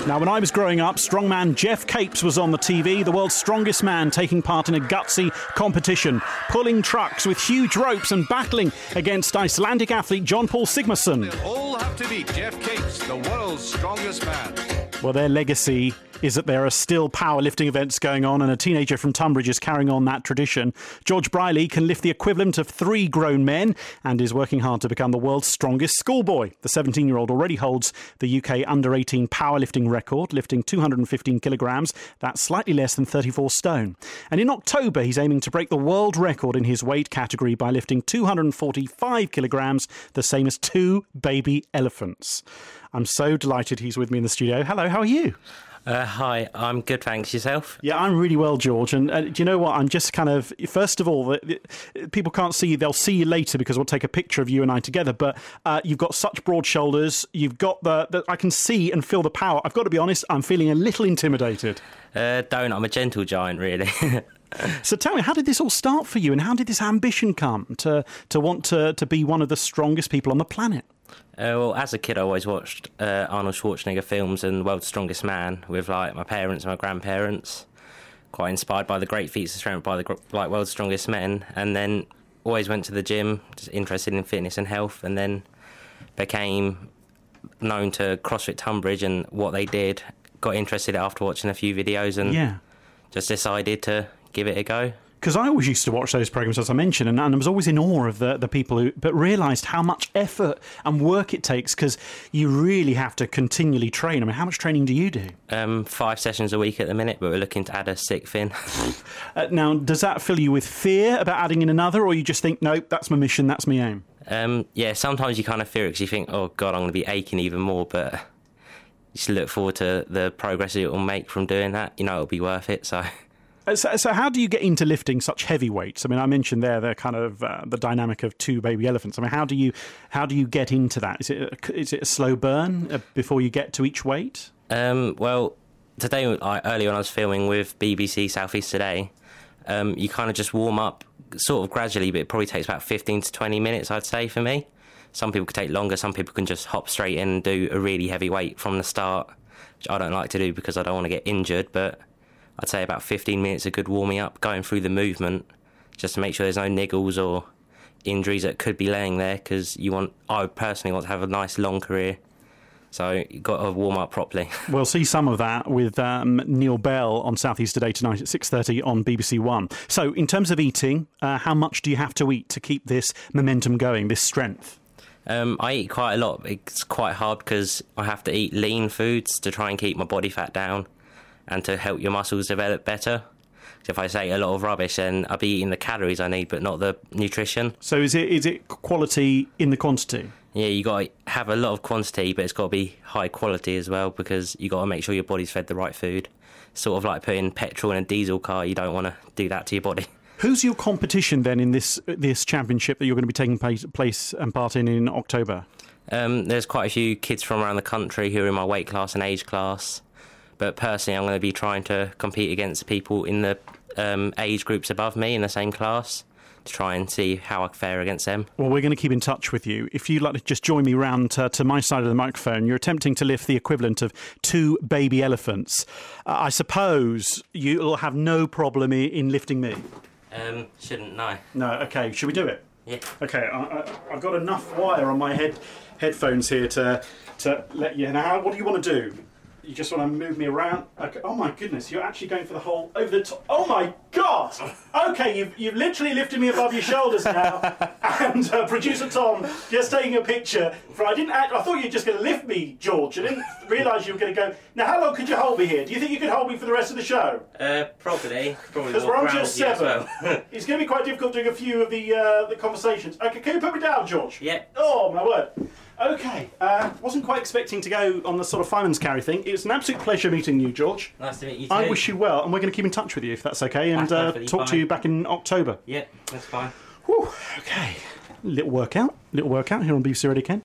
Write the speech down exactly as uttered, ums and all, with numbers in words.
Now, when I was growing up, strongman Geoff Capes was on the T V, the world's strongest man taking part in a gutsy competition, pulling trucks with huge ropes and battling against Icelandic athlete John Paul Sigmarsson. They'll all have to beat Geoff Capes, the world's strongest man. Well, their legacy is that there are still powerlifting events going on, and a teenager from Tunbridge is carrying on that tradition. George Briley can lift the equivalent of three grown men and is working hard to become the world's strongest schoolboy. The seventeen-year-old already holds the U K under eighteen powerlifting record, lifting two hundred fifteen kilograms. That's slightly less than thirty-four stone. And in October, he's aiming to break the world record in his weight category by lifting two hundred forty-five kilograms, the same as two baby elephants. I'm so delighted he's with me in the studio. Hello, how are you? Uh, hi, I'm good, thanks. Yourself? Yeah, I'm really well, George. And uh, do you know what? I'm just kind of, first of all, the, the, people can't see you. They'll see you later because we'll take a picture of you and I together. But uh, you've got such broad shoulders. You've got the, the, I can see and feel the power. I've got to be honest, I'm feeling a little intimidated. Uh, don't, I'm a gentle giant, really. So tell me, how did this all start for you? And how did this ambition come to, to want to, to be one of the strongest people on the planet? Uh, well, as a kid, I always watched uh, Arnold Schwarzenegger films and World's Strongest Man with like my parents and my grandparents. Quite inspired by the great feats of strength by the like World's Strongest Men, and then always went to the gym, just interested in fitness and health, and then became known to CrossFit Tunbridge and what they did. Got interested after watching a few videos, and yeah. just decided to give it a go. Because I always used to watch those programmes, as I mentioned, and, and I was always in awe of the, the people who, but realised how much effort and work it takes, because you really have to continually train. I mean, how much training do you do? Um, five sessions a week at the minute, but we're looking to add a sixth in. uh, now, does that fill you with fear about adding in another, or you just think, nope, that's my mission, that's my aim? Um, yeah, sometimes you kind of fear it because you think, oh, God, I'm going to be aching even more, but you just look forward to the progress it will make from doing that. You know, it'll be worth it, so... So, so how do you get into lifting such heavy weights? I mean, I mentioned there the kind of uh, the dynamic of two baby elephants. I mean, how do you how do you get into that? Is it a, is it a slow burn uh, before you get to each weight? Um, well, today, I, earlier when I was filming with B B C South East Today, um, you kind of just warm up sort of gradually, but it probably takes about fifteen to twenty minutes, I'd say, for me. Some people could take longer. Some people can just hop straight in and do a really heavy weight from the start, which I don't like to do because I don't want to get injured, but... I'd say about fifteen minutes of good warming up, going through the movement, just to make sure there's no niggles or injuries that could be laying there, because you want, I personally want to have a nice long career. So you've got to warm up properly. We'll see some of that with um, Neil Bell on South East Today tonight at six thirty on B B C One. So in terms of eating, uh, how much do you have to eat to keep this momentum going, this strength? Um, I eat quite a lot. It's quite hard because I have to eat lean foods to try and keep my body fat down and to help your muscles develop better. So if I say a lot of rubbish, then I'll be eating the calories I need, but not the nutrition. So is it is it quality in the quantity? Yeah, you got to have a lot of quantity, but it's got to be high quality as well, because you got to make sure your body's fed the right food. Sort of like putting petrol in a diesel car. You don't want to do that to your body. Who's your competition then in this this championship that you're going to be taking place, place and part in in October? Um, there's quite a few kids from around the country who are in my weight class and age class. But personally, I'm going to be trying to compete against people in the um, age groups above me in the same class to try and see how I fare against them. Well, we're going to keep in touch with you. If you'd like to just join me round to, to my side of the microphone, you're attempting to lift the equivalent of two baby elephants. Uh, I suppose you'll have no problem in, in lifting me. Um, shouldn't, no. No, OK. Should we do it? Yeah. OK, I, I, I've got enough wire on my head headphones here to, to let you... Now, what do you want to do? You just want to move me around? Okay. Oh my goodness, you're actually going for the whole over the top. Oh my God! Okay, you've, you've literally lifted me above your shoulders now. And uh, producer Tom just taking a picture. For, I didn't act, I thought you were just going to lift me, George. I didn't realise you were going to go. Now, how long could you hold me here? Do you think you could hold me for the rest of the show? Uh, probably. Probably. Because we're on just seven. Well. It's going to be quite difficult doing a few of the uh, the conversations. Okay, can you put me down, George? Yeah. Oh my word. Okay, uh, wasn't quite expecting to go on the sort of fireman's carry thing. It's an absolute pleasure meeting you, George. Nice to meet you too. I wish you well, and we're going to keep in touch with you if that's okay, and uh, talk fine. to you back in October. Yeah, that's fine. Whew, okay, little workout, little workout here on B B C Radio Kent.